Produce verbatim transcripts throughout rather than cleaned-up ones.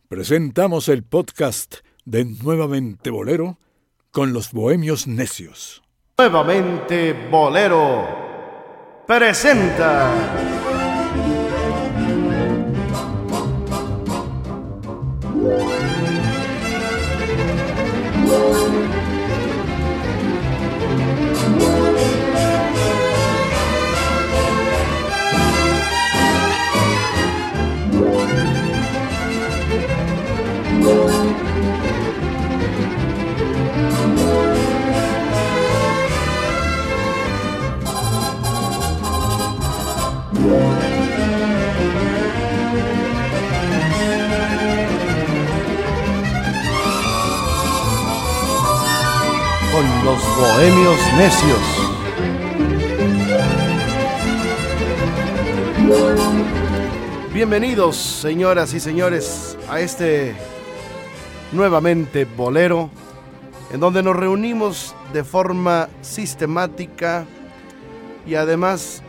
presentamos el podcast de Nuevamente Bolero con los Bohemios Necios. Nuevamente Bolero presenta con los Bohemios Necios. Bienvenidos, señoras y señores, a este Nuevamente Bolero, en donde nos reunimos de forma sistemática y además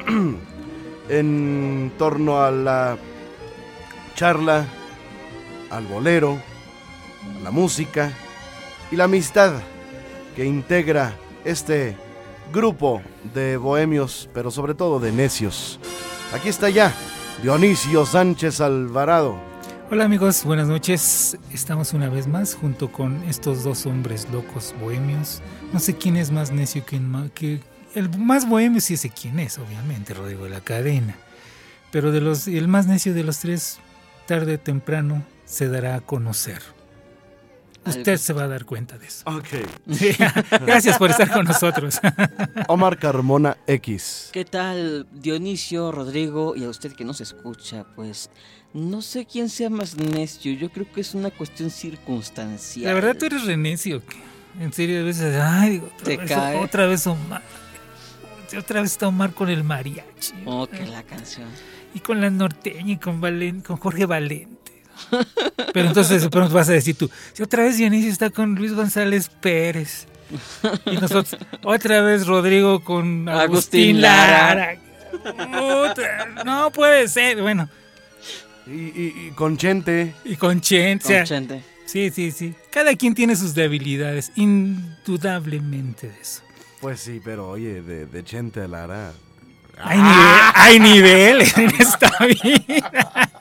en torno a la charla, al bolero, a la música y la amistad que integra este grupo de bohemios, pero sobre todo de necios. Aquí está ya Dionisio Sánchez Alvarado. Hola amigos, buenas noches. Estamos una vez más junto con estos dos hombres locos bohemios. No sé quién es más necio que, que el más bohemio, sí sé quién es, obviamente, Rodrigo de la Cadena. Pero de los, el más necio de los tres, tarde o temprano, se dará a conocer. Usted se va a dar cuenta de eso. Ok. Sí, gracias por estar con nosotros. Omar Carmona X. ¿Qué tal, Dionisio, Rodrigo y a usted que nos escucha? Pues no sé quién sea más necio, yo creo que es una cuestión circunstancial. La verdad tú eres re necio. En serio, a veces, ay, digo, otra, ¿Te vez, cae? otra vez Omar. Otra vez está Omar con el mariachi. Oh, que la canción. Y con la norteña y con, Valen, con Jorge Valente. Pero entonces de pronto vas a decir tú, si otra vez Dionisio está con Luis González Pérez y nosotros otra vez Rodrigo con Agustín, Agustín Lara. Lara. No puede ser, bueno. Y, y, y con Chente. Y con Chente. Con Chente. Sí, sí, sí. Cada quien tiene sus debilidades, indudablemente de eso. Pues sí, pero oye, de, de Chente a Lara. Hay, nive- hay niveles en esta vida.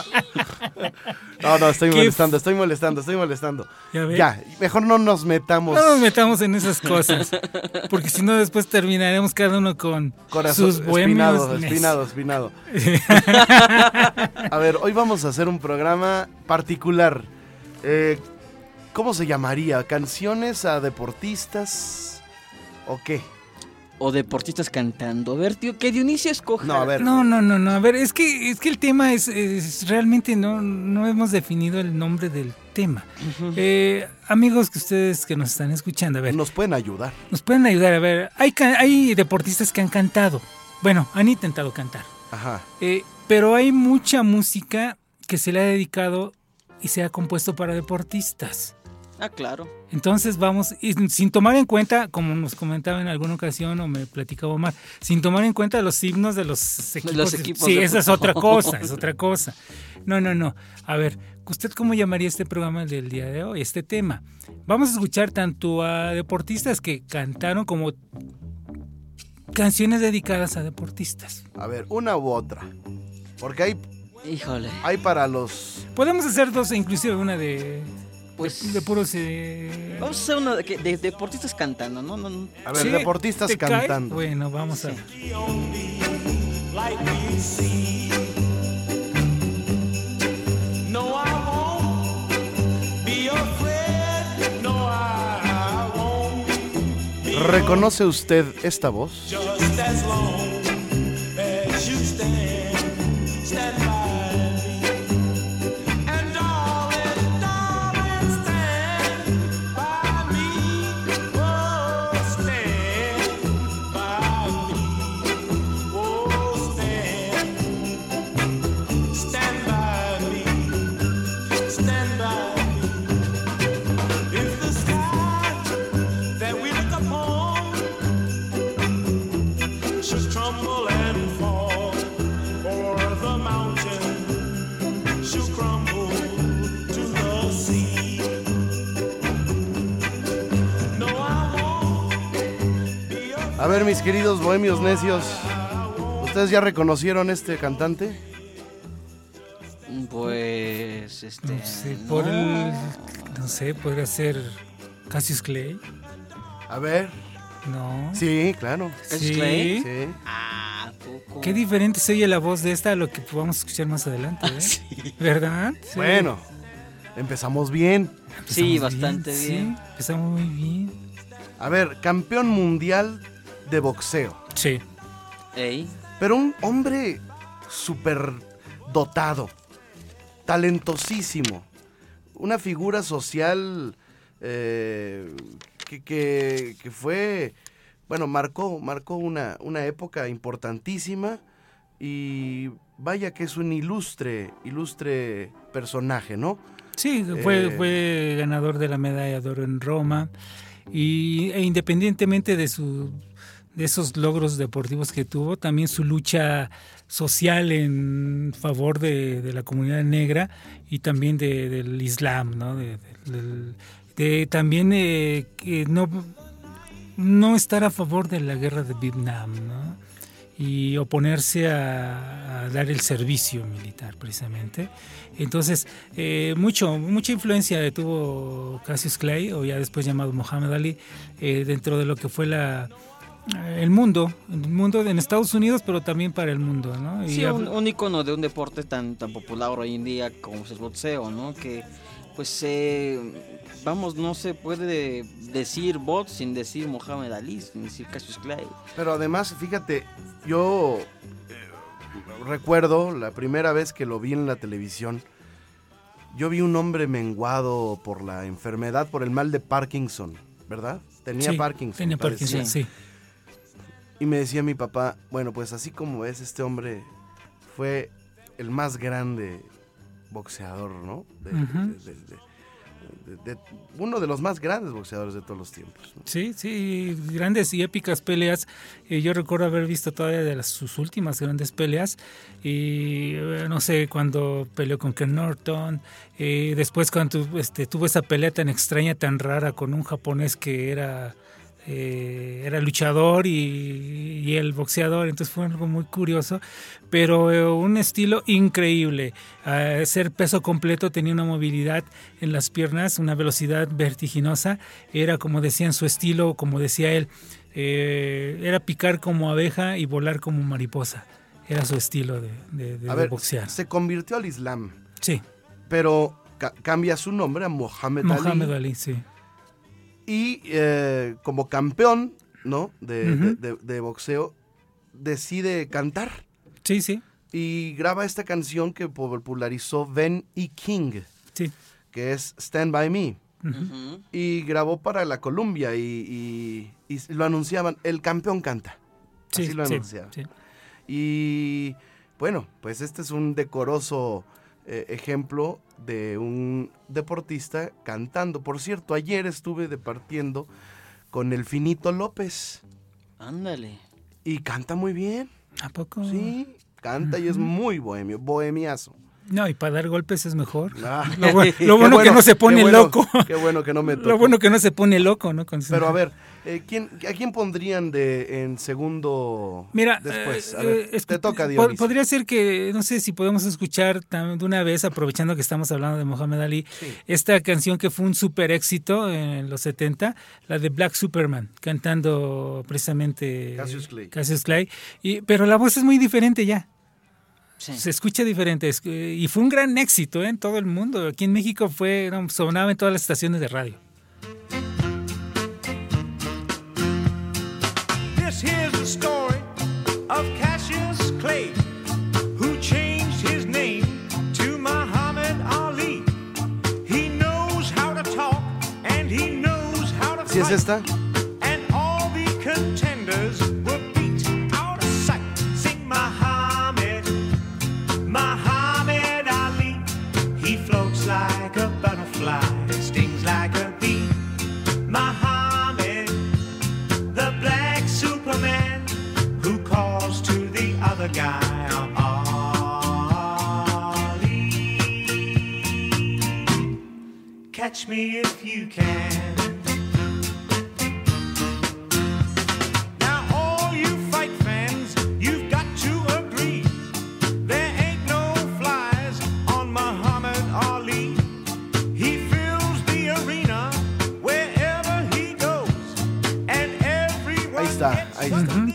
No, no, estoy ¿Qué molestando, estoy molestando, estoy molestando. Ya, ya, mejor no nos metamos. No nos metamos en esas cosas, porque si no después terminaremos cada uno con Corazón, sus bohemios. Espinado, espinado, espinado. A ver, hoy vamos a hacer un programa particular. Eh, ¿Cómo se llamaría? ¿Canciones a deportistas o qué? O deportistas cantando. A ver, tío, que Dionisio escoja. No, a ver. No, no, no, no. A ver, es que es que el tema es, es realmente no, no hemos definido el nombre del tema. Uh-huh. Eh, amigos que ustedes que nos están escuchando, a ver. Nos pueden ayudar. Nos pueden ayudar, a ver. Hay, hay deportistas que han cantado. Bueno, han intentado cantar. Ajá. Eh, pero hay mucha música que se le ha dedicado y se ha compuesto para deportistas. Ah, claro. Entonces vamos, y sin tomar en cuenta, como nos comentaba en alguna ocasión o me platicaba Omar, sin tomar en cuenta los himnos de los equipos. Los equipos sí, de... esa es otra cosa, es otra cosa. No, no, no. A ver, ¿usted cómo llamaría este programa del día de hoy, este tema? Vamos a escuchar tanto a deportistas que cantaron como canciones dedicadas a deportistas. A ver, una u otra. Porque hay... Híjole. Hay para los... Podemos hacer dos, inclusive una de... Pues de, de puros eh... vamos a hacer uno de, de, de deportistas cantando, ¿no? no, no. A ver, ¿Sí? deportistas cantando. Cae? Bueno, vamos a ver. ¿Reconoce usted esta voz? A ver, mis queridos bohemios necios, ¿ustedes ya reconocieron este cantante? Pues, este... No sé, por no. el... No sé, podría ser Cassius Clay. A ver. No. Sí, claro. ¿Cassius Clay? Sí. Ah, poco. Qué diferente se oye la voz de esta a lo que vamos a escuchar más adelante, ¿eh? Sí, ¿Verdad? Sí. Bueno, empezamos bien. sí, Empezamos bastante bien. Sí, empezamos muy bien. A ver, campeón mundial de boxeo. Sí. Ey. Pero un hombre súper dotado, talentosísimo, una figura social eh, que, que, que fue, bueno, marcó, marcó una, una época importantísima y vaya que es un ilustre, ilustre personaje, ¿no? Sí, fue, Eh, fue ganador de la medalla de oro en Roma y e independientemente de su de esos logros deportivos que tuvo, también su lucha social en favor de, de la comunidad negra y también de, del Islam, ¿no? De, de, de también eh, que no no estar a favor de la guerra de Vietnam, ¿no? Y oponerse a, a dar el servicio militar, precisamente. Entonces, eh, mucho mucha influencia tuvo Cassius Clay, o ya después llamado Muhammad Ali, eh, dentro de lo que fue la el mundo, el mundo en Estados Unidos, pero también para el mundo, ¿no? Y Sí, un, hab- un icono de un deporte tan, tan popular hoy en día como es el boxeo, ¿no? Que, pues, eh, vamos, no se puede decir box sin decir Muhammad Ali, sin decir Cassius Clay. Pero además, fíjate, yo eh, recuerdo la primera vez que lo vi en la televisión, yo vi un hombre menguado por la enfermedad, por el mal de Parkinson, ¿verdad? Tenía sí, Parkinson. Tenía padecía. Parkinson, sí. Y me decía mi papá, bueno, pues así como ves, este hombre fue el más grande boxeador, ¿no? De, Ujú. de- de- de- de- de- uno de los más grandes boxeadores de todos los tiempos, ¿no? Sí, sí, grandes y épicas peleas. Eh, yo recuerdo haber visto todavía de las, sus últimas grandes peleas. Y eh, no sé, cuando peleó con Ken Norton. Eh, después cuando este, tuvo esa pelea tan extraña, tan rara con un japonés que era... Eh, era luchador y, y el boxeador, entonces fue algo muy curioso, pero eh, un estilo increíble. A ser peso completo, tenía una movilidad en las piernas, una velocidad vertiginosa, era como decían su estilo, como decía él, eh, era picar como abeja y volar como mariposa, era su estilo de, de, de, A de ver, boxear. se convirtió al Islam, Sí, pero ca- cambia su nombre a Muhammad, Muhammad Ali. Ali, sí. Y eh, como campeón, ¿no? De, Ujú. de- de- de boxeo, decide cantar. Sí, sí, Y graba esta canción que popularizó Ben E. King, sí. que es Stand By Me. Ujú. Ujú. Y grabó para la Columbia y, y- y lo anunciaban, el campeón canta. Sí, Así lo sí, anunciaban. sí. Y bueno, pues este es un decoroso eh, ejemplo de un deportista cantando. Por cierto, ayer estuve departiendo con el Finito López Ándale. y canta muy bien. ¿A poco? Sí, canta y es muy bohemio, bohemiazo. No, y para dar golpes es mejor. Ah, Lo, bu- qué lo bueno que no se pone qué bueno, loco. Qué bueno que no me tocó. Lo bueno que no se pone loco, ¿no? Con- Pero a ver, eh, ¿quién, ¿a quién pondrían de en segundo Mira, después? eh, A ver, eh, escu- te toca, po- Dionisio. Podría ser que, no sé si podemos escuchar tam- de una vez, aprovechando que estamos hablando de Muhammad Ali, Sí. esta canción que fue un super éxito en los setenta, la de Black Superman, cantando precisamente Cassius Clay. Cassius Clay. Y, pero la voz es muy diferente ya. Sí. Se escucha diferente es que- y fue un gran éxito, ¿eh? En todo el mundo. Aquí en México fue no, sonaba en todas las estaciones de radio. This here's the story of Cassius Clay, who changed his name to Muhammad Ali. He knows how to talk and he knows how to ¿Sí es fight. esta? And all the contenders were beat out of sight. Sing Muhammad, Muhammad Ali. He floats like a butterfly, stings like a bee. Muhammad, the black Superman, who calls to the other guy Ali. Catch me if you can. Now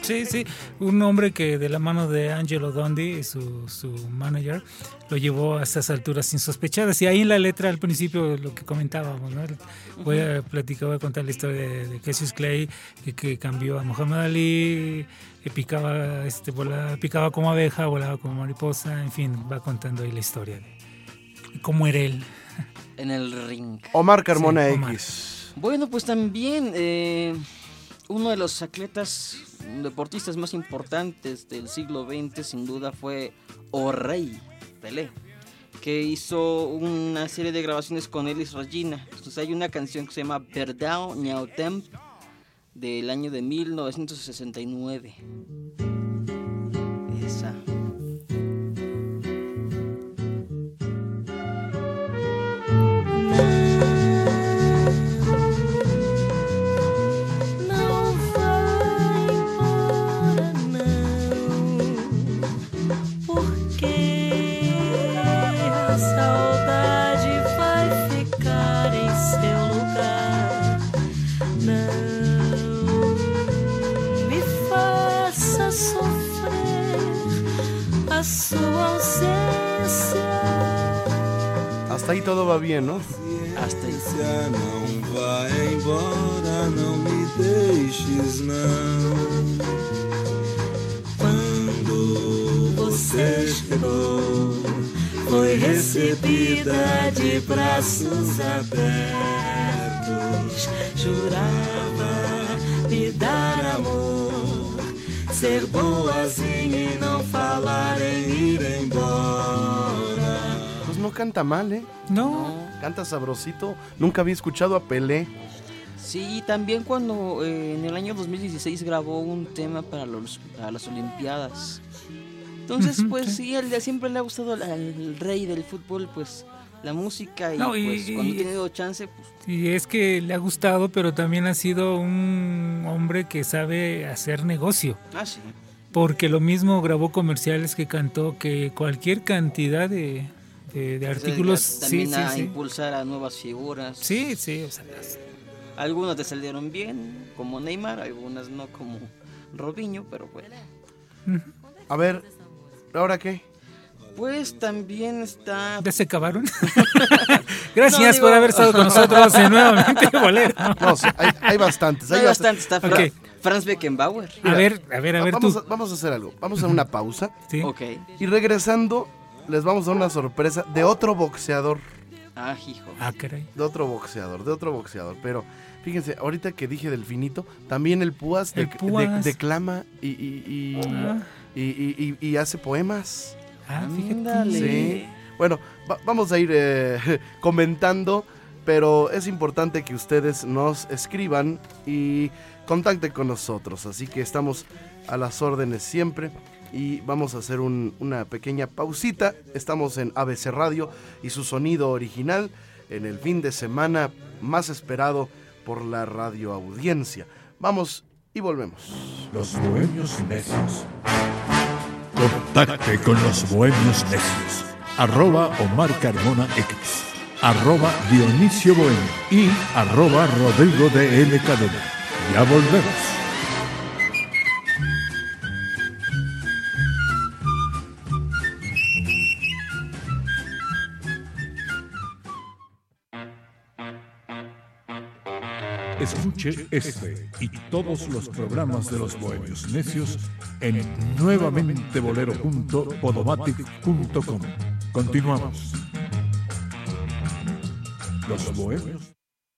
Sí, sí, un hombre que de la mano de Angelo Dondi, su, su manager, lo llevó a estas alturas insospechadas. Y ahí en la letra al principio lo que comentábamos, ¿no? Voy a platicar, voy a contar la historia de, de Cassius Clay, que, que cambió a Muhammad Ali, que picaba, este, volaba, picaba como abeja, volaba como mariposa, en fin, va contando ahí la historia de cómo era él. En el ring. Omar Carmona Sí, Omar. X. Bueno, pues también eh, uno de los atletas, deportistas más importantes del siglo veinte, sin duda, fue O Rei Pelé, que hizo una serie de grabaciones con Elis Regina. Entonces hay una canción que se llama Perdão Meu Tempo, del año de mil novecientos sesenta y nueve. Esa. Hasta ahí todo va bien, ¿no? Hasta ahí. Não vai embora, não me deixes não. Quando você chegou, foi recebida de braços abertos. Jurava me dar amor, ser boazinha e não falar em ir embora. Pues no canta mal, ¿eh? No, Canta sabrosito. Nunca había escuchado a Pelé. Sí, también cuando eh, en el año dos mil dieciséis grabó un tema para, los, para las Olimpiadas. Entonces, Ujú, pues sí. sí, él ya siempre le ha gustado al, al rey del fútbol, pues la música y, No, y- pues cuando y- ha tenido chance, pues y es que le ha gustado, pero también ha sido un hombre que sabe hacer negocio. ah sí. Porque lo mismo grabó comerciales que cantó, que cualquier cantidad de, de, de artículos. Se dedica Sí, también sí, a sí. impulsar a nuevas figuras. Sí, sí, o sea, las- Algunas te salieron bien, como Neymar, algunas no, como Robinho, pero bueno. A ver, ¿ahora qué? Pues también está... ¿ya se acabaron? Gracias No, digo- por haber estado con nosotros en Nuevamente Bolero. No, sí, hay, hay bastantes. No, Hay hay bast- bastante, está Fra- Ok. Franz Beckenbauer. A ver, a ver, a ver vamos, tú. a, vamos a hacer algo. Vamos a una pausa. Sí. Ok. Y regresando, les vamos a dar una sorpresa de otro boxeador. Ah, hijo. Ah, caray. De otro boxeador, de otro boxeador. Pero fíjense, ahorita que dije del finito, también el Púas, El dec- Púas. de- declama y, y, y, Ah. y- y- y- y hace poemas. Ah, fíjate. Ándale. Sí. Bueno, va- vamos a ir eh, comentando, pero es importante que ustedes nos escriban y contacten con nosotros. Así que estamos a las órdenes siempre y vamos a hacer un- una pequeña pausita. Estamos en A B C Radio y su sonido original en el fin de semana más esperado por la radioaudiencia. Vamos y volvemos. Los Bohemios Necios. Contacte con los Bohemios Necios. Arroba Omar Carmona X. Arroba Dionisio Bohemio. Y arroba Rodrigo de L. Cadena. Ya volvemos. Escuche este y todos los programas de los Bohemios Necios en nuevamente bolero punto podomatic punto com. Continuamos. Los Bohemios.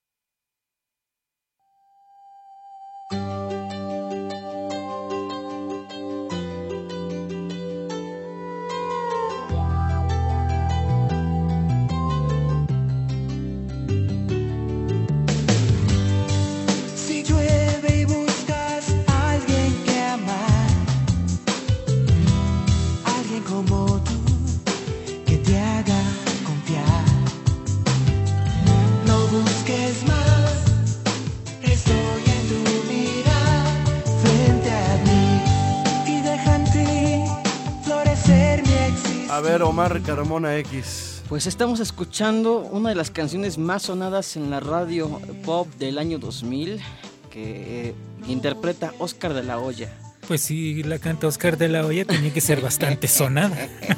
Si llueve y buscas a alguien que amar, alguien como tú que te haga confiar, no busques más, estoy en tu mirar frente a mí y deja en ti florecer mi existencia. A ver, Omar Carmona X. Pues estamos escuchando una de las canciones más sonadas en la radio pop del año dos mil, que eh, interpreta Oscar de la Hoya. Pues si la canta Oscar de la Hoya, tenía que ser bastante sonada.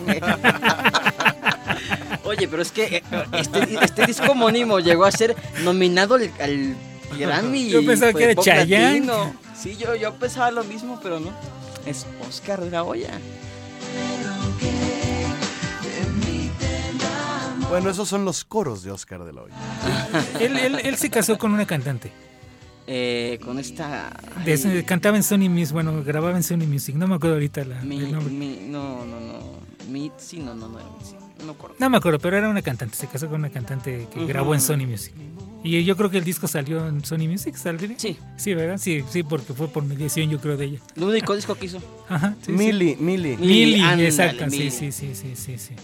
Oye, pero es que este, este disco homónimo llegó a ser nominado al, al Grammy. Yo pensaba pues, que era pop Chayanne. latino. Sí, yo, yo pensaba lo mismo, pero no. Es Oscar de la Hoya. Bueno, esos son los coros de Oscar de la Hoya. él, él, él se casó con una cantante. Eh, con esta... De eso, cantaba en Sony Music, bueno, grababa en Sony Music, no me acuerdo ahorita la, Mi, el nombre. mi, no, no, no. Mitzi, no, no, no era Mitzi. No me acuerdo. No me acuerdo, pero era una cantante, se casó con una cantante que Ujú. grabó en Sony Music. Y yo creo que el disco salió en Sony Music, ¿saldría? Sí, Sí, ¿verdad? Sí, sí, porque fue por mediación, yo creo, de ella. el único disco que hizo. Ajá. Sí, sí. Mili, Mili. Mili, Ándale, exacto, Mili. sí, sí, sí, sí, sí, sí.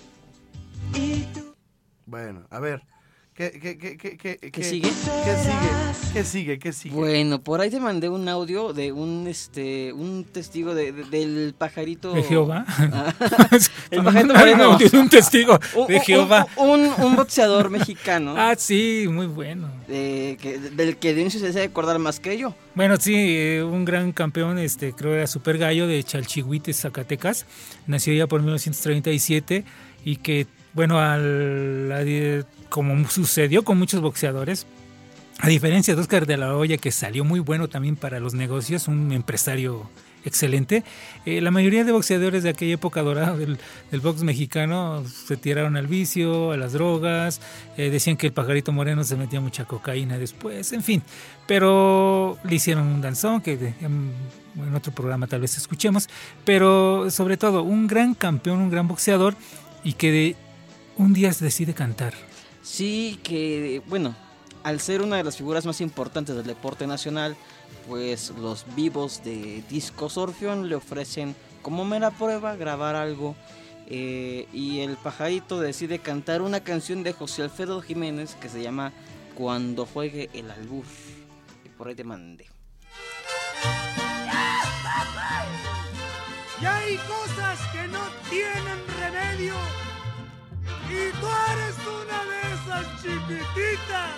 Bueno, a ver. ¿Qué, qué, qué, qué, qué, qué sigue? ¿Qué sigue? ¿Qué sigue? ¿Qué sigue? Bueno, por ahí te mandé un audio de un este un testigo de, de- del pajarito De Jehová. Ah, el Un- pajarito moreno. un testigo Un- de un- Jehová. Un, un- un boxeador mexicano Ah, sí, muy bueno. eh, que, del que Dionisio se debe acordar más que yo. Bueno, sí, eh, un gran campeón, este, creo era Super Gallo de Chalchihuites, Zacatecas. Nació ya por mil novecientos treinta y siete y que, bueno, al, a- como sucedió con muchos boxeadores, a diferencia de Oscar de la Hoya, que salió muy bueno también para los negocios, un empresario excelente, eh, la mayoría de boxeadores de aquella época dorada del, del box mexicano se tiraron al vicio, a las drogas, eh, decían que el pajarito moreno se metía mucha cocaína después, en fin, pero le hicieron un danzón que de- en, en otro programa tal vez escuchemos, pero sobre todo un gran campeón, un gran boxeador y que de, un día se decide cantar. Sí, que bueno, al ser una de las figuras más importantes del deporte nacional, pues los vivos de Discos Orfeón le ofrecen como mera prueba grabar algo eh, y el pajarito decide cantar una canción de José Alfredo Jiménez que se llama Cuando juegue el albur. Y por ahí te mandé. Y hay cosas que no tienen remedio. Y tú eres una de esas chiquititas.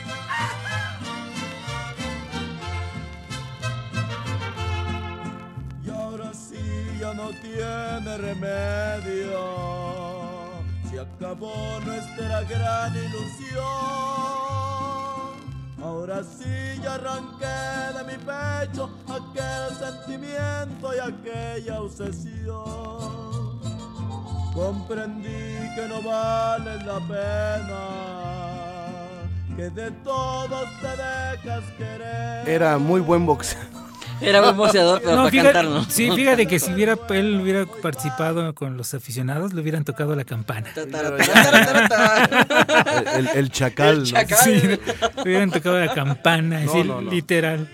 Y ahora sí ya no tiene remedio. Se acabó nuestra gran ilusión. Ahora sí ya arranqué de mi pecho aquel sentimiento y aquella obsesión. Comprendí que no vale la pena, que de todos te dejas querer. Era muy buen boxeador. Era buen boxeador, pero No, para fíjate, cantar no. sí, fíjate que si hubiera él hubiera participado con los aficionados, le hubieran tocado la campana. Ta, ta, ta, ta, ta, ta. El, el- el chacal. ¿no? El chacal. Sí, le hubieran tocado la campana, No, así, no, no. literal.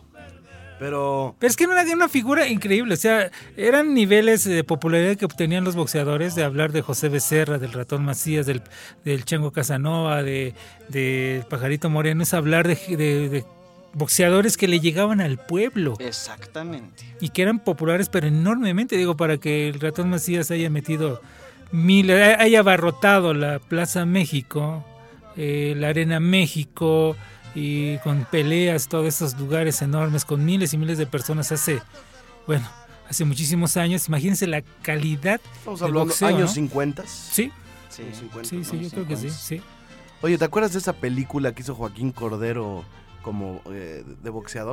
Pero Pero es que era una, una figura increíble, o sea, eran niveles de popularidad que obtenían los boxeadores, de hablar de José Becerra, del Ratón Macías, del, del Chango Casanova, de, de Pajarito Moreno, es hablar de, de, de boxeadores que le llegaban al pueblo Exactamente. y que eran populares, pero enormemente, digo, para que el Ratón Macías haya metido mil, haya abarrotado la Plaza México, eh, la Arena México, y con peleas, todos esos lugares enormes, con miles y miles de personas hace, bueno, hace muchísimos años. Imagínense la calidad estamos del hablando boxeo, años ¿no? cincuenta. Sí, Sí. sí, sí, yo creo que sí, sí. Oye, ¿te acuerdas de esa película que hizo Joaquín Cordero como eh, de boxeador?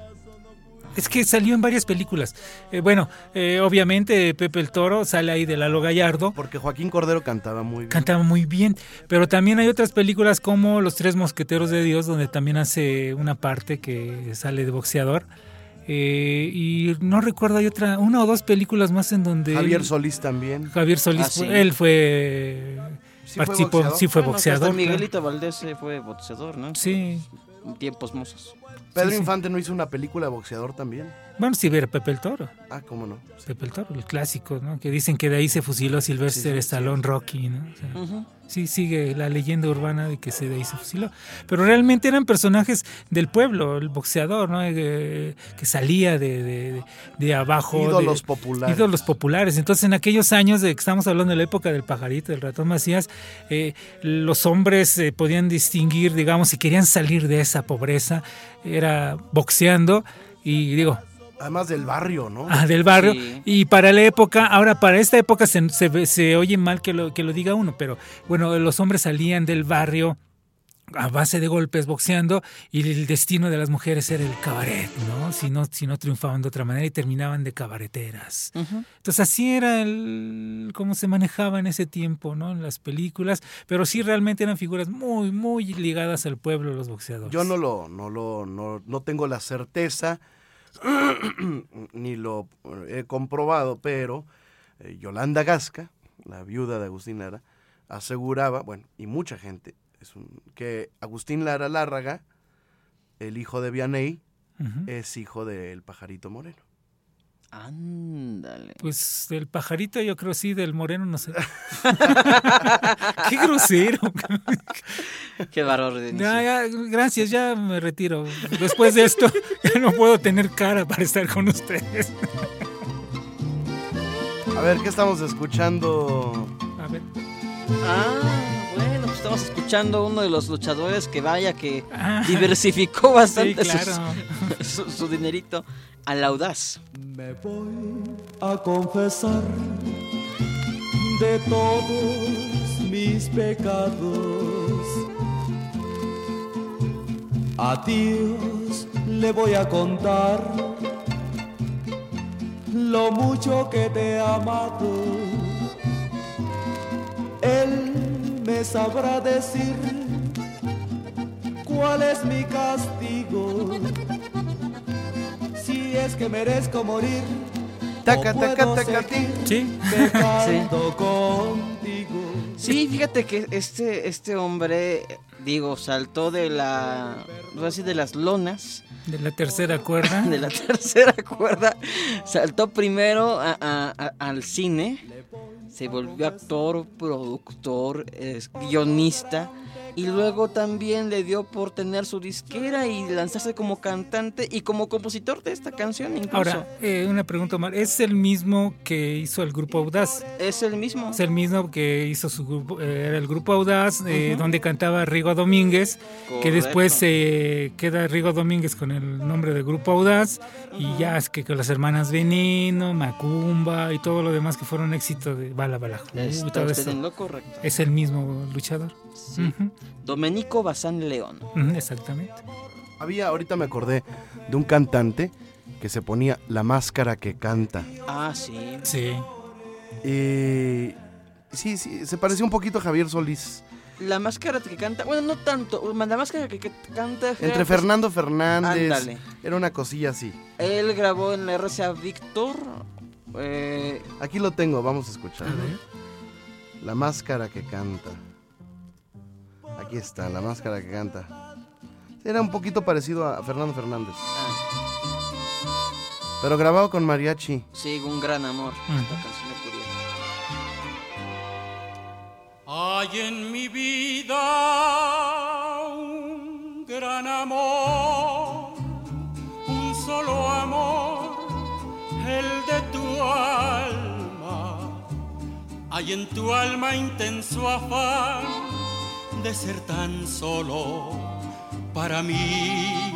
Es que salió en varias películas. Eh, bueno, eh, obviamente Pepe el Toro sale ahí de Lalo Gallardo. Porque Joaquín Cordero cantaba muy bien. Cantaba muy bien, pero también hay otras películas como Los Tres Mosqueteros de Dios, donde también hace una parte que sale de boxeador. Eh, y no recuerdo, hay otra, una o dos películas más en donde... Javier él- Solís también. Javier Solís, Ah, sí. fue- él fue... ¿Sí fue participó, boxeador? sí fue Bueno, que hasta boxeador. claro. Miguelito Valdés eh, fue boxeador, ¿no? Sí, En tiempos mozos. Pedro sí, sí. Infante no hizo una película de boxeador también. bueno, sí, ver Pepe el Toro. Ah, cómo no. Pepe el Toro, el clásico, ¿no? Que dicen que de ahí se fusiló Sylvester Sí, sí, Stallone, Rocky, ¿no? O sea, Ujú. sí, sigue la leyenda urbana de que se de ahí se fusiló. Pero realmente eran personajes del pueblo, el boxeador, ¿no? Eh, que salía de, de, de abajo. Ídolos de- populares. Ídolos populares. Entonces, en aquellos años de que estamos hablando de la época del pajarito, del Ratón Macías, eh, los hombres eh, podían distinguir, digamos, si querían salir de esa pobreza, era boxeando. Y digo, Además del barrio, ¿no? Ah, del barrio. Sí. Y para la época, ahora para esta época se, se, se oye mal que lo, que lo diga uno, pero bueno, los hombres salían del barrio a base de golpes boxeando y el destino de las mujeres era el cabaret, ¿no? Si no, si no triunfaban de otra manera y terminaban de cabareteras. Ujú. Entonces así era el cómo se manejaba en ese tiempo, ¿no? En las películas, pero sí realmente eran figuras muy, muy ligadas al pueblo los boxeadores. Yo no lo, no lo, no, no tengo la certeza, ni lo he comprobado, pero eh, Yolanda Gasca, la viuda de Agustín Lara, aseguraba, bueno, y mucha gente, es un, que Agustín Lara Lárraga, el hijo de Vianney, Ujú. es hijo del Pajarito Moreno. Ándale. Pues del pajarito yo creo sí, del moreno no sé. Qué grosero. Qué bárbaro de inicio. Ya, ya, gracias, ya me retiro. Después de esto ya no puedo tener cara para estar con ustedes. A ver, ¿qué estamos escuchando? A ver. Ah, bueno, pues estamos escuchando uno de los luchadores que vaya que Ah, diversificó bastante sí, claro. sus- su, su dinerito. Al Audaz. Me voy a confesar de todos mis pecados. A Dios le voy a contar lo mucho que te he amado. Él me sabrá decir cuál es mi castigo. Si es que merezco morir, Taca, o taca, puedo taca, seguir Sí. pecando contigo. Sí, fíjate que este, este hombre, digo, saltó de la, voy a decir, de las lonas, De la tercera cuerda. de la tercera cuerda, saltó primero a- a- a- al cine, se volvió actor, productor, es, guionista, y luego también le dio por tener su disquera y lanzarse como cantante y como compositor de esta canción incluso. Ahora, eh, una pregunta, Omar. ¿Es el mismo que hizo el grupo Audaz? Es el mismo. Es el mismo que hizo su grupo, eh, era el grupo Audaz, eh, Ujú. donde cantaba Rigo Domínguez, que Correcto. después se queda Rigo Domínguez con el nombre de grupo Audaz, y ya es que con las hermanas Veneno, Macumba y todo lo demás que fueron éxito de Bala Bala. y Está todo usted eso. en lo correcto. Es el mismo luchador. Sí. Ujú, Domenico Bazán León. ujú, exactamente. Había, ahorita me acordé de un cantante que se ponía la máscara que canta. Ah, sí. Sí. Y sí, sí, se parecía un poquito a Javier Solís. La máscara que canta, bueno, no tanto, la máscara que, que canta... Entre pues, Fernando Fernández. ándale. Era una cosilla así. Él grabó en la R C A Víctor. eh, Aquí lo tengo, vamos a escuchar. A ver. La máscara que canta. Aquí está, la máscara que canta. Era un poquito parecido a Fernando Fernández. ah, Pero grabado con mariachi. sí, un gran amor. Ujú. Esta canción de Curiel. Hay en mi vida un gran amor, un solo amor, el de tu alma. Hay en tu alma intenso afán de ser tan solo para mí.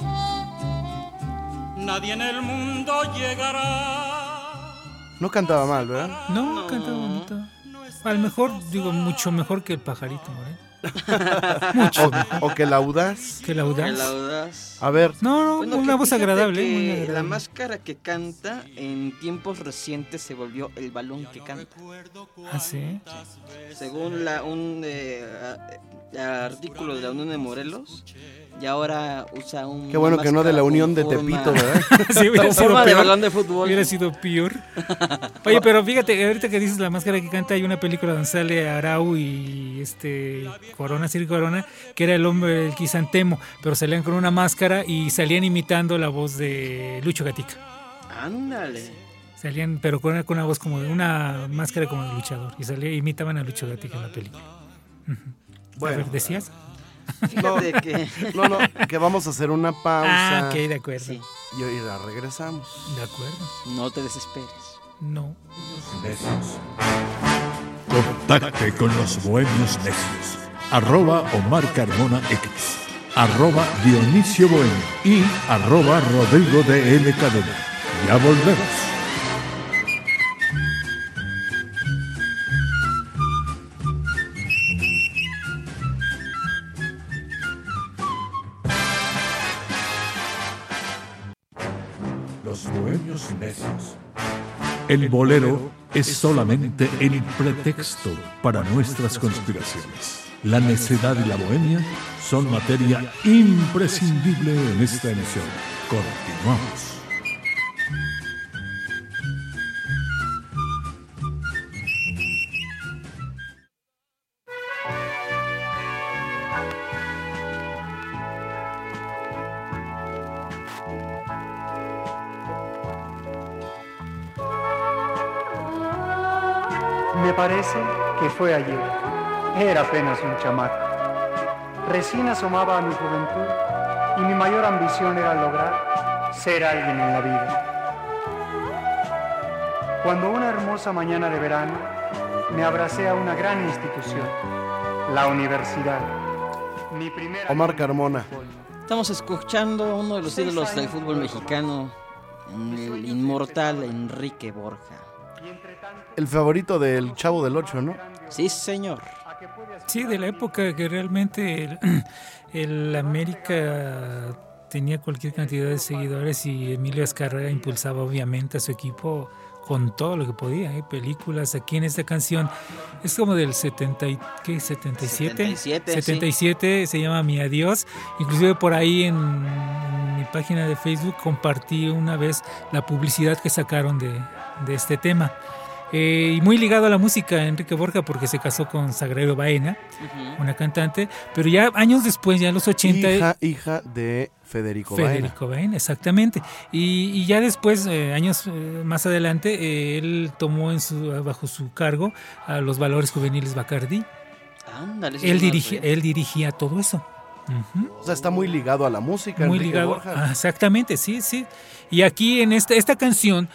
Nadie en el mundo llegará. No cantaba mal, ¿verdad? No, No. canta bonito. A lo mejor, digo, mucho mejor que el pajarito, ¿eh? Mucho mejor O que la audaz. que el Audaz. El Audaz. A ver, No, no, Bueno, una que voz fíjate agradable, que muy agradable. La máscara que canta en tiempos recientes se volvió el balón que canta. Ah, sí. Según la, un eh, a- a- artículo de la Unión de Morelos, y ahora usa un. qué bueno que no de la Unión de Tepito, ¿verdad? Sí, hubiera Con sido forma de peor. balón de fútbol. Hubiera sido peor. Oye, pero fíjate, ahorita que dices la máscara que canta, hay una película donde sale Arau y este Corona, Sir Corona, que era el hombre del Quisantemo, pero salían con una máscara y salían imitando la voz de Lucho Gatica. Ándale. Salían, pero con una, con una voz como de una máscara como de luchador. Y salía, imitaban a Lucho Gatica en la película. Ujú. Bueno. A ver, ¿decías? Fíjate que. No, no, que vamos a hacer una pausa. Ah, ok, de acuerdo. Sí, Y y la regresamos. De acuerdo. no te desesperes. No. Besos. Contacte con los bohemios necios. Arroba Omar Carmona X. Arroba Dionisio Bohemio. Y arroba Rodrigo de L. Cadena. Ya volvemos. Los bohemios necios. El bolero es solamente el pretexto para nuestras conspiraciones. La necedad y la bohemia son materia imprescindible en esta emisión. Continuamos. Me parece que fue ayer. Era apenas un chamaco. Recién asomaba a mi juventud y mi mayor ambición era lograr ser alguien en la vida. Cuando una hermosa mañana de verano me abracé a una gran institución, la universidad. Mi primera Omar Carmona. Estamos escuchando a uno de los ídolos del fútbol mexicano, el inmortal Enrique Borja. El favorito del Chavo del Ocho, ¿no? Sí, señor. Sí, de la época que realmente el, el América tenía cualquier cantidad de seguidores y Emilio Azcárraga impulsaba obviamente a su equipo con todo lo que podía, ¿eh? Películas. Aquí en esta canción es como del setenta, ¿qué? setenta y siete, setenta y siete, setenta y siete, sí. Se llama Mi Adiós. Inclusive por ahí en, en mi página de Facebook compartí una vez la publicidad que sacaron de, de este tema. Eh, y muy ligado a la música, Enrique Borja, porque se casó con Sagrario Baena, uh-huh. una cantante, pero ya años después, ya en los ochenta... Hija, hija de Federico Baena. Federico Baena, exactamente. Y, y ya después, eh, años eh, más adelante, eh, él tomó en su, bajo su cargo a los Valores Juveniles Bacardí. Ándale, él, dirigía, él dirigía todo eso. Uh-huh. O sea, está muy ligado a la música. Muy Enrique ligado, Borja. Ah, exactamente, sí, sí. Y aquí en esta, esta canción...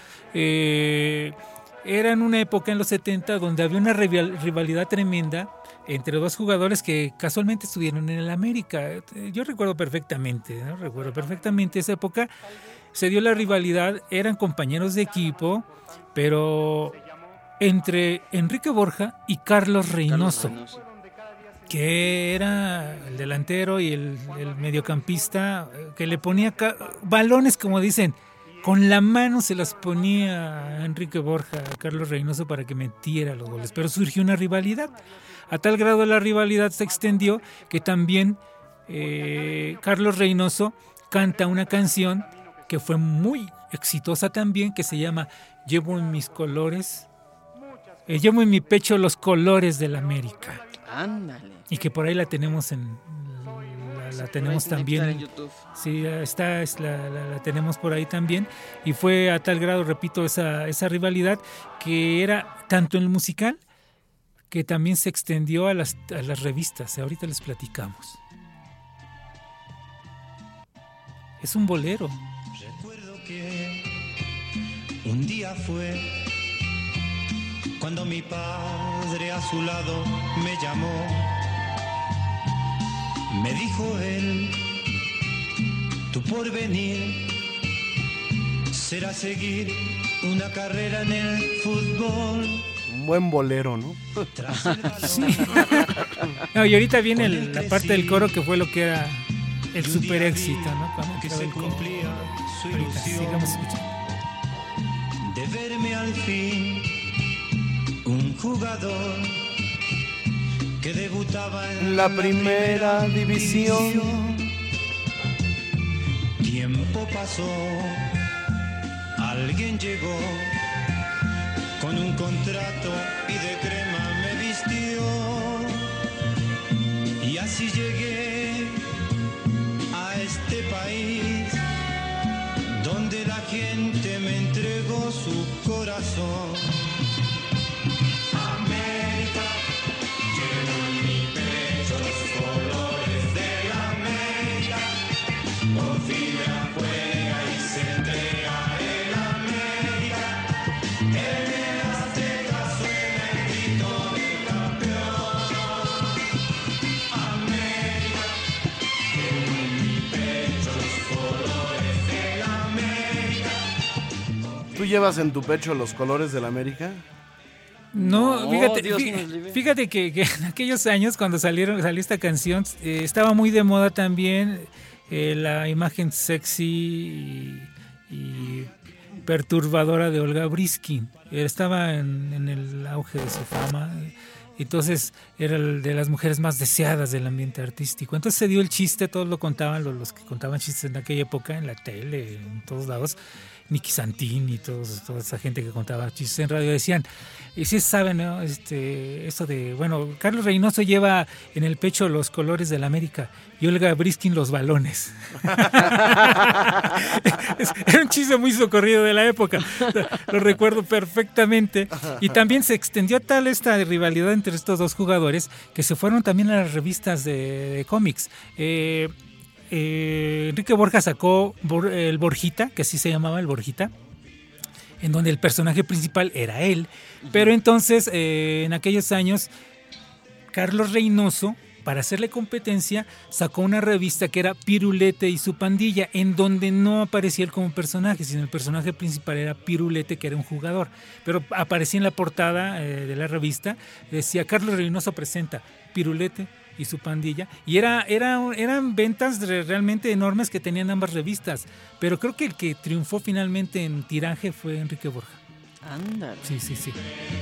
Eh, era en una época en los setenta donde había una rivalidad tremenda entre dos jugadores que casualmente estuvieron en el América. Yo recuerdo perfectamente, ¿no? Recuerdo perfectamente esa época. Se dio la rivalidad, eran compañeros de equipo, pero entre Enrique Borja y Carlos Reynoso, Carlos Reynoso. que era el delantero y el, el mediocampista, que le ponía ca- balones, como dicen, con la mano se las ponía a Enrique Borja, a Carlos Reynoso, para que metiera los goles. Pero surgió una rivalidad. A tal grado la rivalidad se extendió que también eh, Carlos Reynoso canta una canción que fue muy exitosa también, que se llama Llevo en mis colores, eh, llevo en mi pecho los colores de la América. Ándale. Y que por ahí la tenemos en... La tenemos también en YouTube. Sí, está, es la, la, la tenemos por ahí también. Y fue a tal grado, repito, esa, esa rivalidad que era tanto en el musical que también se extendió a las, a las revistas. Ahorita les platicamos. Es un bolero. Recuerdo que un día fue cuando mi padre a su lado me llamó. Me dijo él, tu porvenir será seguir una carrera en el fútbol. Un buen bolero, ¿no? Sí. No, y ahorita viene el, la parte del coro que fue lo que era el super éxito, ¿no? Cuando que se el coro. cumplía su Ahorita, sigamos escuchando. De verme al fin un jugador que debutaba en la primera división. Tiempo pasó, alguien llegó con un contrato y de crema me vistió. Y así llegué a este país donde la gente me entregó su corazón. América, llevo en mi pecho los colores de la América. Por fibra juega y se entrega el América. En el Azteca suena el grito del campeón. América, llevo en mi pecho los colores de la América. llevas en tu pecho los colores de la América? No, No, fíjate, Dios fí- nos libre. fíjate que, que en aquellos años cuando salieron salió esta canción eh, estaba muy de moda también eh, la imagen sexy y, y perturbadora de Olga Briskin. Estaba en, en el auge de su fama. eh, Entonces era el de las mujeres más deseadas del ambiente artístico. Entonces se dio el chiste, todos lo contaban, los, los que contaban chistes en aquella época, en la tele, en todos lados. Nicky Santini y todos, toda esa gente que contaba chistes en radio decían, y sí saben, ¿no? Este, eso de, bueno, Carlos Reynoso lleva en el pecho los colores de la América y Olga Briskin los balones. Era un chiste muy socorrido de la época, lo recuerdo perfectamente. Y también se extendió tal esta rivalidad entre estos dos jugadores que se fueron también a las revistas de, de cómics. Eh, eh, Enrique Borja sacó Bor- el Borjita, que así se llamaba el Borjita, en donde el personaje principal era él. Pero entonces, eh, en aquellos años, Carlos Reynoso, para hacerle competencia, sacó una revista que era Pirulete y su pandilla, en donde no aparecía él como personaje, sino el personaje principal era Pirulete, que era un jugador. Pero aparecía en la portada eh, de la revista, decía Carlos Reynoso presenta Pirulete y su pandilla, y era, era, eran ventas re- realmente enormes que tenían ambas revistas, pero creo que el que triunfó finalmente en tiraje fue Enrique Borja. Ándale. Sí, sí, sí.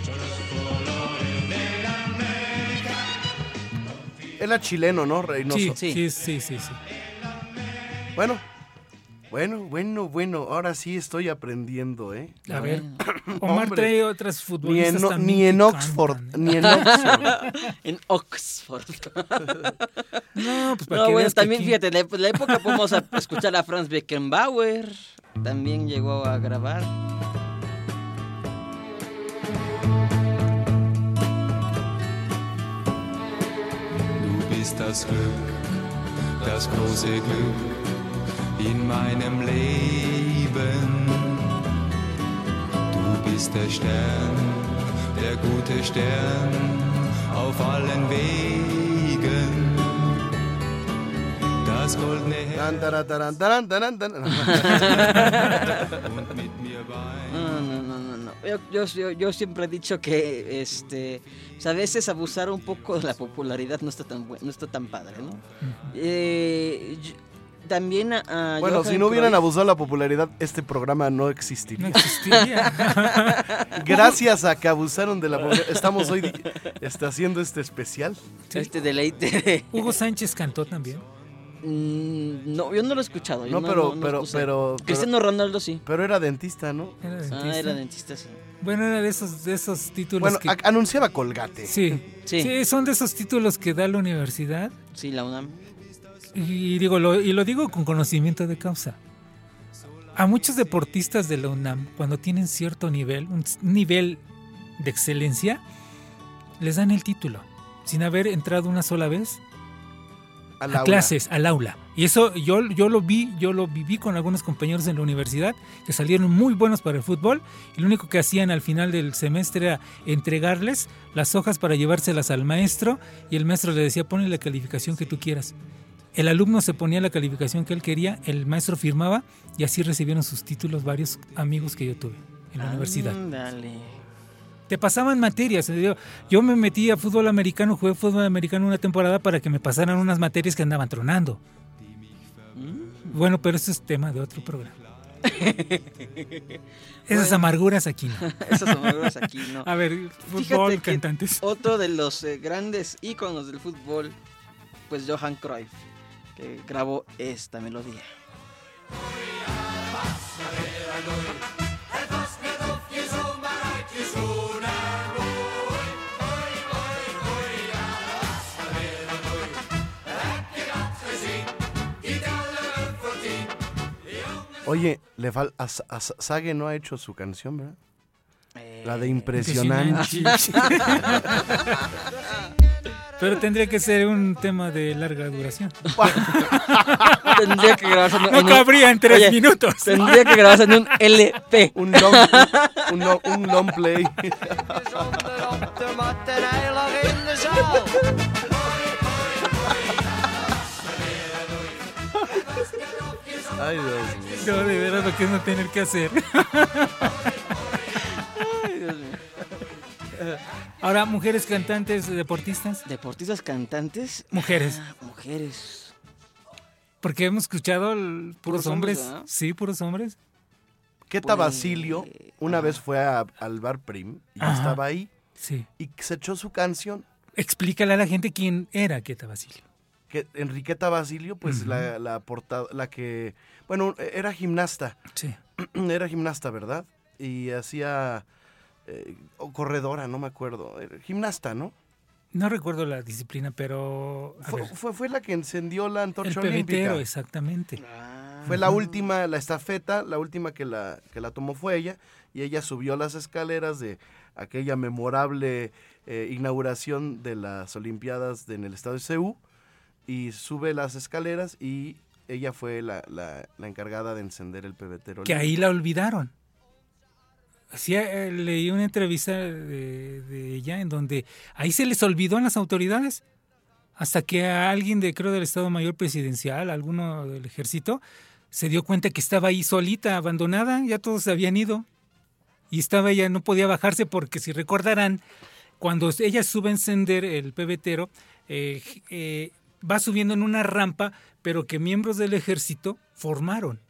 Era chileno, ¿no, Reynoso? Sí, Sí. sí, sí, sí, sí. Bueno, bueno, bueno, bueno. Ahora sí estoy aprendiendo, ¿eh? A ver, Bueno. Omar Hombre. trae otras Ni futbolistas en, también ni en que Oxford, cantan. ni en Oxford. En Oxford. No, pues para No, que bueno, veas que también aquí- fíjate, en la, ep- la época podemos a- escuchar a Franz Beckenbauer. También llegó a grabar. Du bist das Glück, das große Glück in meinem Leben. Du bist der Stern, der gute Stern auf allen Wegen. Das goldene Tan, Herz taran, taran, taran, taran, taran. und mit mir weint. No, no, no, no, no. Yo, yo, yo, yo siempre he dicho que este, pues, a veces abusar un poco de la popularidad no está tan buen- no está tan padre, ¿no? Eh, yo- también a, a Bueno, Johan si no hubieran Cruyff- abusado de la popularidad, este programa no no existiría. existía. Gracias a que abusaron de la popularidad, estamos hoy di- este, haciendo este especial. este deleite. Hugo Sánchez cantó también. Mm, no, yo no lo he escuchado. yo No, pero- no pero- puse. pero- Cristiano Ronaldo sí. Pero era dentista, ¿no? Era dentista. Ah, era dentista, sí. Bueno, era de esos, de esos títulos Bueno, que... a- anunciaba Colgate. Sí, Sí. sí, son de esos títulos que da la universidad. Sí, la UNAM. Y digo lo, y lo digo con conocimiento de causa. A muchos deportistas de la UNAM, cuando tienen cierto nivel, un s- nivel de excelencia, les dan el título, sin haber entrado una sola vez Al a aula. clases, al aula. Y eso yo, yo lo vi, yo lo viví con algunos compañeros en la universidad que salieron muy buenos para el fútbol y lo único que hacían al final del semestre era entregarles las hojas para llevárselas al maestro y el maestro le decía ponle la calificación que tú quieras. El alumno se ponía la calificación que él quería, el maestro firmaba y así recibieron sus títulos varios amigos que yo tuve en la universidad. Ándale. Te pasaban materias. Yo, yo me metí a fútbol americano, jugué fútbol americano una temporada para que me pasaran unas materias que andaban tronando. Bueno, pero eso es tema de otro programa. Esas Bueno. amarguras aquí no. Esas amarguras aquí, ¿no? A ver, Fíjate fútbol, que cantantes. Otro de los eh, grandes íconos del fútbol, pues Johan Cruyff, que grabó esta melodía. Oye, le fal a, Sa- a Sa- Sage no ha hecho su canción, ¿verdad? Eh, La de Impresionante. Impresionante. Pero tendría que ser un tema de larga duración. Tendría que grabarse en, No en un- cabría en tres Oye, minutos. Tendría que grabarse en un L P. Un long, un, long- un long play. Ay, Dios mío. No, de veras lo que es no tener que hacer. Ahora, mujeres cantantes, deportistas. Deportistas cantantes. Mujeres. Ah, mujeres. Porque hemos escuchado el, puros, Puros hombres. hombres, ¿verdad? Sí, puros hombres. Queta Pues, Basilio una ajá. vez fue a- al bar Prim y yo Ajá. estaba ahí Sí. y se echó su canción. Explícale a la gente quién era Queta Basilio. Que Enriqueta Basilio, pues Ujú. la, la portada, la que, bueno, era gimnasta, Sí. era gimnasta, ¿verdad? Y hacía, eh, o corredora, no me acuerdo, era gimnasta, ¿no? No recuerdo la disciplina, pero... a Fue, ver, fue, fue la que encendió la el antorcha pebetero, olímpica. exactamente. Ah, Fue la última, la estafeta, la última que la, que la tomó fue ella, y ella subió las escaleras de aquella memorable eh, inauguración de las Olimpiadas de- en el estado de Seúl, y sube las escaleras y ella fue la, la- la encargada de encender el pebetero. Que ahí la olvidaron. Sí, eh, leí una entrevista de, de ella en donde ahí se les olvidó a las autoridades hasta que a alguien de, creo, del Estado Mayor Presidencial, alguno del ejército, se dio cuenta que estaba ahí solita, abandonada, ya todos se habían ido y estaba ella, no podía bajarse porque si recordarán, cuando ella sube a encender el pebetero, eh, eh, va subiendo en una rampa, pero que miembros del ejército formaron.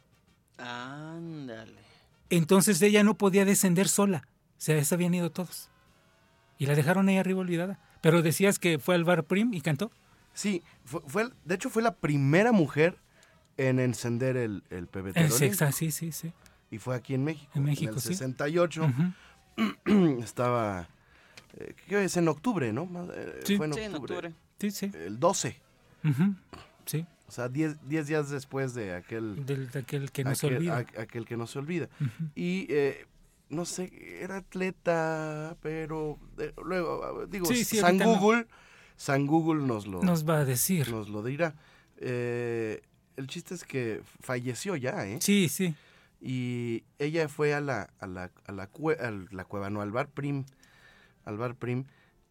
ándale. Entonces ella no podía descender sola. O sea, se habían ido todos. Y la dejaron ahí arriba olvidada. Pero decías que fue al bar Prim y cantó. Sí, fue, fue- de hecho fue la primera mujer en encender el, el pebetero El olímpico. sexa, sí, sí, sí. Y fue aquí en México. En México, en el sí. sesenta y ocho. Ujú. Estaba, eh, ¿qué es? En octubre, ¿no? Eh, Sí. Fue en Sí, en octubre. octubre. Sí, sí. El doce. Ujú. Sí, O sea, diez días después de aquel... del, de aquel que no se aquel, olvida. a- aquel que no se olvida. Ujú. Y, eh, no sé, era atleta, pero eh, luego, digo, Sí, sí, San ahorita no. Google, San Google nos lo, Nos va a decir. nos lo dirá. Eh, el chiste es que falleció ya, ¿eh? Sí, sí. Y ella fue a la, a la, a la, cue- a la cueva, no, al bar Prim, al bar Prim,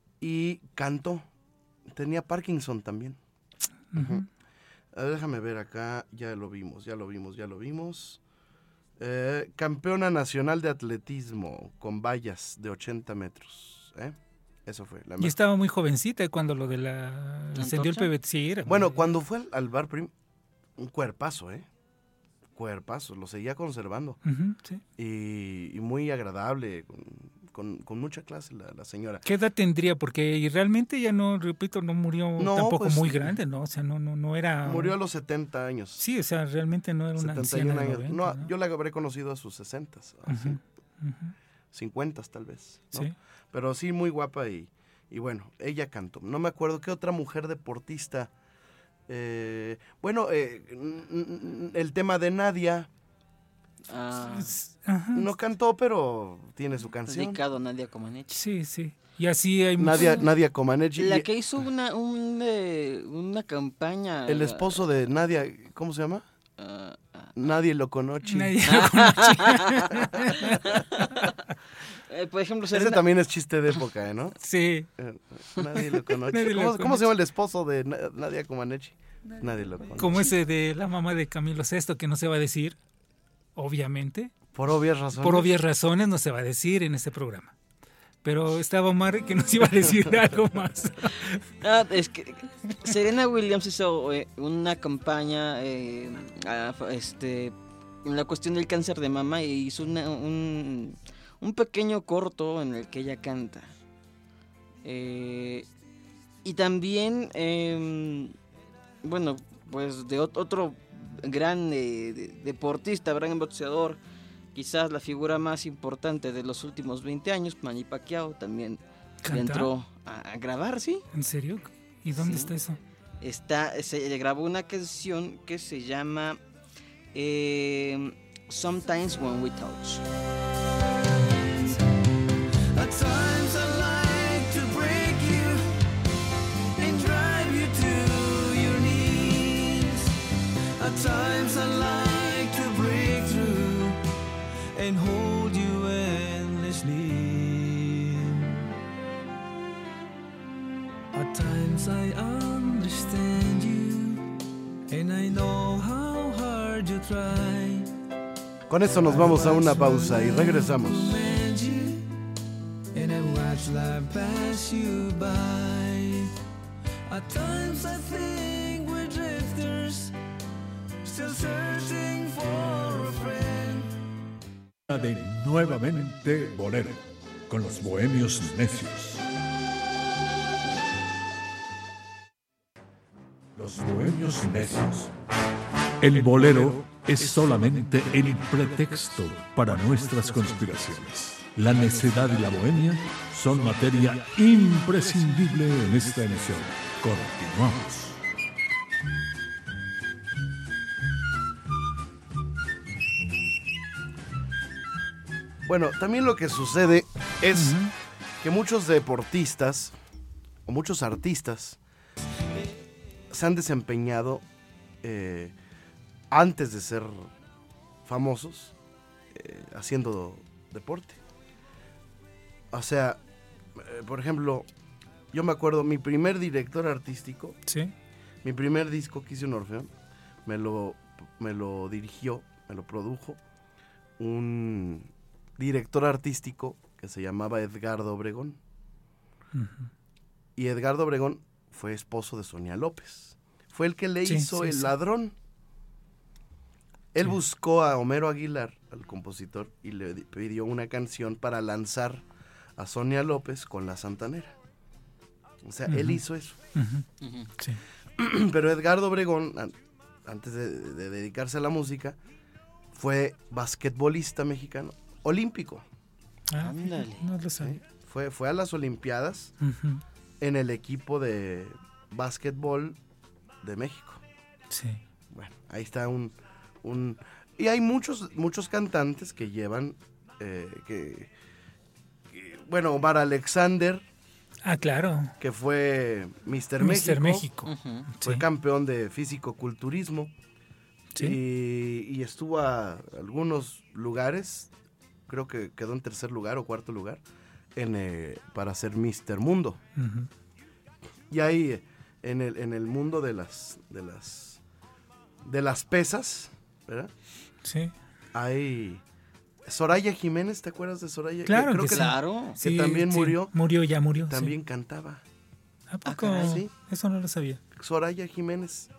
y cantó. Tenía Parkinson también. Ujú. A ver, déjame ver acá, ya lo vimos, ya lo vimos, ya lo vimos. Eh, campeona nacional de atletismo con vallas de ochenta metros. ¿eh? Eso fue. La Y mejor. estaba muy jovencita cuando lo de la... encendió el antorcha? pebetero. Sí, era Bueno, muy- cuando fue al, al bar Prim, un cuerpazo, ¿eh? Cuerpazo, lo seguía conservando. Ujú, sí. Y, y muy agradable, con, con- con mucha clase la, la señora. ¿Qué edad tendría? Porque realmente ya no, repito, no murió No, tampoco pues, muy grande, ¿no? O sea, no, no, no era... Murió a los setenta años. Sí, o sea, realmente no era una setenta y anciana un de años. noventa, No, ¿no? yo la habré conocido a sus sesenta, Ujú, ujú. cincuenta tal vez. ¿no? Sí. Pero sí, muy guapa y, y bueno, ella cantó. No me acuerdo qué otra mujer deportista. Eh, bueno, eh, n- n- el tema de Nadia Ah, Ajá. no cantó, pero tiene su canción. dedicado a Nadia Comaneci. Sí, sí. Y así hay Nadia, muchos- Nadia Comaneci. La y que hizo una, un, eh, una campaña. el esposo de Nadia, ¿cómo se llama? ah, ah, Nadie lo conoce. Nadie lo conoce. eh, por ejemplo, Ese Serena, también es chiste de época, ¿eh, ¿no? Sí. Eh, Nadie lo conoce. Nadie lo ¿Cómo, cómo conoce. se llama el esposo de Na- Nadia Comaneci? Nadie lo conoce. Como ese de la mamá de Camilo Sesto, que no se va a decir, obviamente. Por obvias razones. Por obvias razones no se va a decir en este programa. Pero estaba Omar que nos iba a decir algo más. ah, es que Serena Williams hizo eh, una campaña eh, a- este, en la cuestión del cáncer de mama y hizo una- un, un pequeño corto en el que ella canta. Eh, y también, eh, bueno, pues de ot- otro gran eh, de- deportista, gran boxeador, quizás la figura más importante de los últimos veinte años, Manny Pacquiao, también le ¿Canta? entró a, a grabar, ¿sí? ¿En serio? ¿Y dónde Sí. está eso? Está, se grabó una canción que se llama eh, Sometimes When We Touch. At times I like to break you and drive you to your knees. At times I like to break through and hold you endlessly. At times I understand you and I know how hard you try. Con esto nos vamos a una pausa y regresamos. And I watch life pass pass you by. At times I think we're drifters, still searching for a friend. De Nuevamente Bolero, con los bohemios necios. Los bohemios necios. El bolero es solamente el pretexto para nuestras conspiraciones. La necedad y la bohemia son materia imprescindible en esta emisión. Continuamos. Bueno, también lo que sucede es uh-huh. que muchos deportistas o muchos artistas se han desempeñado eh, antes de ser famosos eh, haciendo deporte. O sea, eh, por ejemplo, yo me acuerdo, mi primer director artístico, ¿sí? Mi primer disco que hice en Orfeón, me lo, me lo dirigió, me lo produjo un director artístico que se llamaba Edgardo Obregón. Uh-huh. Y Edgardo Obregón fue esposo de Sonia López. Fue el que le sí, hizo sí, El sí. Ladrón. Él sí. buscó a Homero Aguilar, al compositor, y le pidió una canción para lanzar a Sonia López con La Santanera. O sea, uh-huh. él hizo eso. Uh-huh. Uh-huh. Sí. Pero Edgardo Obregón, antes de, de dedicarse a la música, fue basquetbolista mexicano, olímpico. Ah, ándale. No lo sabía. ¿Sí? Fue, fue a las Olimpiadas uh-huh. en el equipo de básquetbol de México. Sí. Bueno, ahí está un... un y hay muchos muchos cantantes que llevan... Eh, que, que, bueno, Omar Alexander... Ah, claro. Que fue míster míster México. México. Uh-huh. Fue sí. campeón de físico-culturismo. Sí. Y, y estuvo a algunos lugares, creo que quedó en tercer lugar o cuarto lugar, en, eh, para ser míster Mundo. Uh-huh. Y ahí, en el, en el mundo de las, de las, de las pesas, ¿verdad? Sí. Hay Soraya Jiménez, ¿te acuerdas de Soraya? Claro, creo que, que sí. claro. Que sí, también sí. murió. Murió, ya murió. También sí. cantaba. ¿A poco? Ah, sí. Eso no lo sabía. Soraya Jiménez.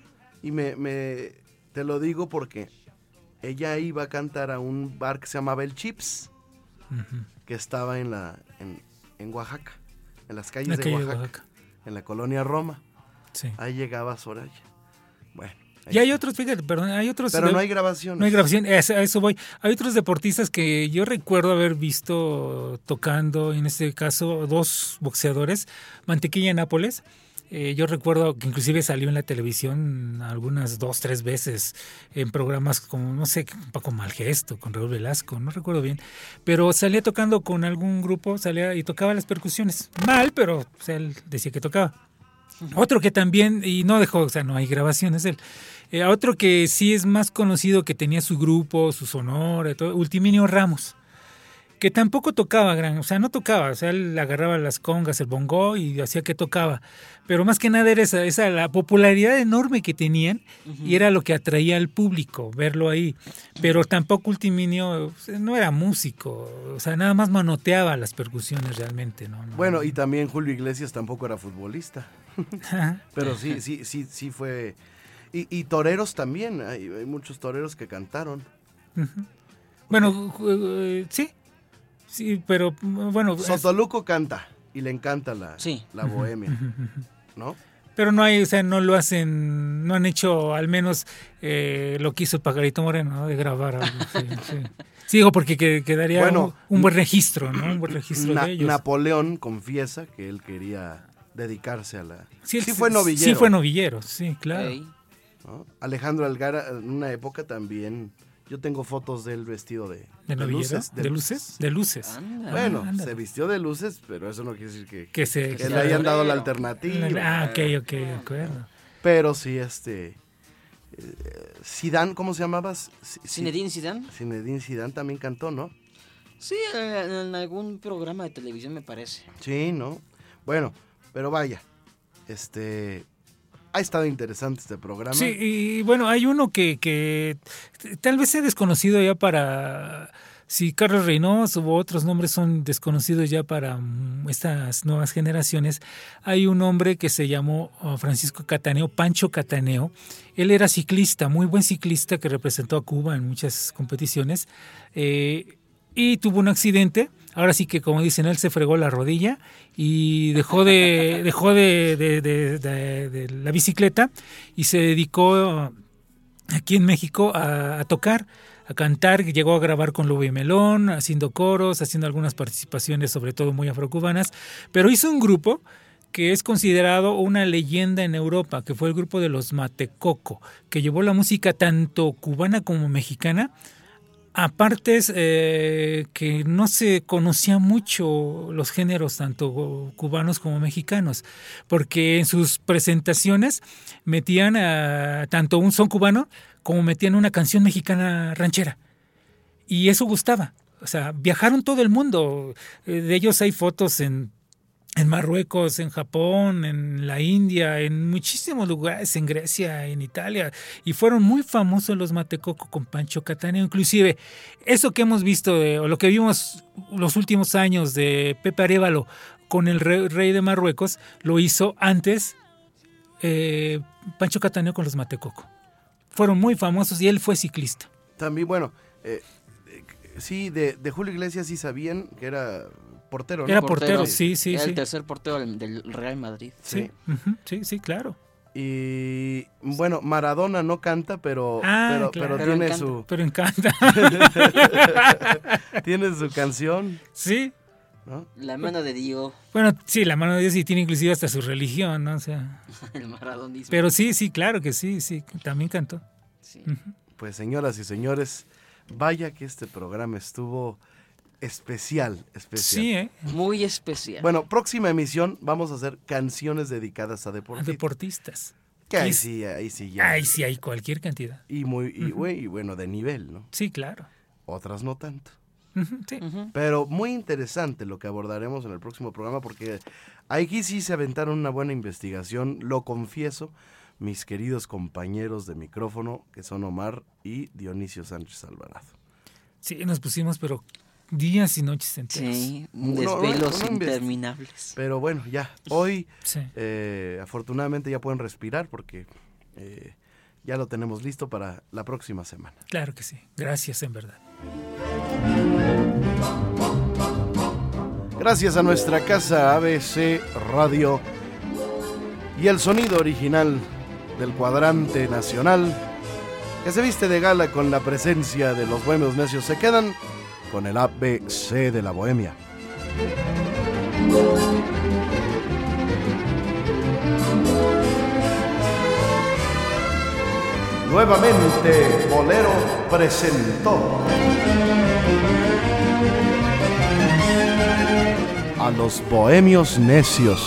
Y me, me te lo digo porque ella iba a cantar a un bar que se llamaba El Chips, uh-huh. que estaba en la en, en Oaxaca, en las calles la de, Oaxaca, de Oaxaca, en la colonia Roma. Sí. Ahí llegaba Soraya. Bueno. Y hay otros, fíjate, perdón, hay otros... Pero de, no hay grabaciones. No hay grabación, a eso voy. Hay otros deportistas que yo recuerdo haber visto tocando, en este caso, dos boxeadores, Mantequilla Nápoles. Eh, yo recuerdo que inclusive salió en la televisión algunas dos, tres veces en programas como, no sé, Paco Malgesto, con Raúl Velasco, no recuerdo bien. Pero salía tocando con algún grupo, salía y tocaba las percusiones. Mal, pero o sea, él decía que tocaba. Otro que también, y no dejó, o sea, no hay grabaciones de él. Eh, otro que sí es más conocido, que tenía su grupo, su sonora, todo, Ultiminio Ramos, que tampoco tocaba gran, o sea, no tocaba, o sea, él agarraba las congas, el bongo y hacía que tocaba. Pero más que nada era esa, esa la popularidad enorme que tenían uh-huh. y era lo que atraía al público, verlo ahí. Pero tampoco Ultiminio, o sea, no era músico, o sea, nada más manoteaba las percusiones realmente, ¿no? no bueno, y también Julio Iglesias tampoco era futbolista. Pero sí, sí, sí, sí fue... Y, y toreros también, hay, hay muchos toreros que cantaron. Uh-huh. Bueno, uh, sí, sí, pero bueno... Sotoluco es... canta y le encanta la, sí. la bohemia, ¿no? Pero no hay, o sea, no lo hacen, no han hecho al menos eh, lo que hizo el Pajarito Moreno, ¿no? De grabar algo. Sí, sí. Sí, digo, porque que, quedaría bueno, un, un buen registro, ¿no? Un buen registro na, de ellos. Napoleón confiesa que él quería dedicarse a la... Sí, sí fue novillero. Sí fue novillero, sí, claro. Hey. ¿No? Alejandro Algara, en una época también, yo tengo fotos de él vestido de, ¿De, de luces. ¿De, ¿De luces? De luces. Anda. Bueno, ah, se vistió de luces, pero eso no quiere decir que, que, se, que le hayan dado la alternativa. Ah, ok, ok, de acuerdo. Pero sí, este... Eh, Zidane, ¿cómo se llamaba? Zinedine Zidane. Zinedine Zidane también cantó, ¿no? Sí, en, en algún programa de televisión me parece. Sí, ¿no? Bueno, pero vaya, este... Ha estado interesante este programa. Sí, y bueno, hay uno que, que tal vez sea desconocido ya para Sí, Carlos Reynoso u otros nombres son desconocidos ya para mm, estas nuevas generaciones. Hay un hombre que se llamó oh, Francisco Cataneo, Pancho Cataneo. Él era ciclista, muy buen ciclista que representó a Cuba en muchas competiciones eh, y tuvo un accidente. Ahora sí que, como dicen, él se fregó la rodilla y dejó de, dejó de, de, de, de, de la bicicleta y se dedicó aquí en México a, a tocar, a cantar. Llegó a grabar con Lobo y Melón, haciendo coros, haciendo algunas participaciones, sobre todo muy afrocubanas, pero hizo un grupo que es considerado una leyenda en Europa, que fue el grupo de los Matecoco, que llevó la música tanto cubana como mexicana a partes eh, que no se conocía mucho los géneros tanto cubanos como mexicanos, porque en sus presentaciones metían a, tanto un son cubano como metían una canción mexicana ranchera, y eso gustaba. O sea, viajaron todo el mundo. De ellos hay fotos en en Marruecos, en Japón, en la India, en muchísimos lugares, en Grecia, en Italia, y fueron muy famosos los Matecoco con Pancho Cataneo. Inclusive, eso que hemos visto, de, o lo que vimos los últimos años de Pepe Arévalo con el rey, rey de Marruecos, lo hizo antes eh, Pancho Cataneo con los Matecoco. Fueron muy famosos y él fue ciclista. También, bueno, eh, eh, sí, de, de Julio Iglesias sí sabían que era... portero, ¿no? Era portero, sí, sí, Era sí. el tercer portero del, del Real Madrid. Sí, uh-huh, sí, sí, claro. Y bueno, Maradona no canta, pero, Ah, pero, claro. pero Pero tiene encanta. su Pero encanta. tiene su canción, Sí. ¿no? La mano de Dios, Bueno, sí, la mano de Dios, y tiene inclusive hasta su religión, ¿no? O sea, el maradonismo. pero sí, sí, claro que sí, sí, también cantó. Sí. Ujú. Pues señoras y señores, vaya que este programa estuvo especial, especial. Sí, ¿eh? Muy especial. Bueno, próxima emisión vamos a hacer canciones dedicadas a A deportistas. deportistas. Que ahí Y- sí, ahí sí ya. Ay, sí, hay cualquier cantidad. Y muy, y, güey, y bueno, de nivel, ¿no? Sí, claro. Otras no tanto. Ujú, sí. Ujú. Pero muy interesante lo que abordaremos en el próximo programa, porque aquí sí se aventaron una buena investigación, lo confieso, mis queridos compañeros de micrófono, que son Omar y Dionisio Sánchez Alvarado. Sí, nos pusimos, pero días y noches enteras. Sí, Uno- desvelos uno invest- interminables. Pero bueno, ya, hoy Sí. eh, afortunadamente ya pueden respirar porque eh, ya lo tenemos listo para la próxima semana. Claro que sí. Gracias, en verdad. Gracias a nuestra casa A B C Radio y el sonido original del Cuadrante Nacional, que se viste de gala con la presencia de los Bohemios Necios, se quedan con el A B C de la Bohemia. Nuevamente, Bolero presentó a los Bohemios Necios.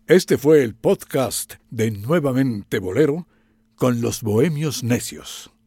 Este fue el podcast de Nuevamente Bolero con los Bohemios Necios.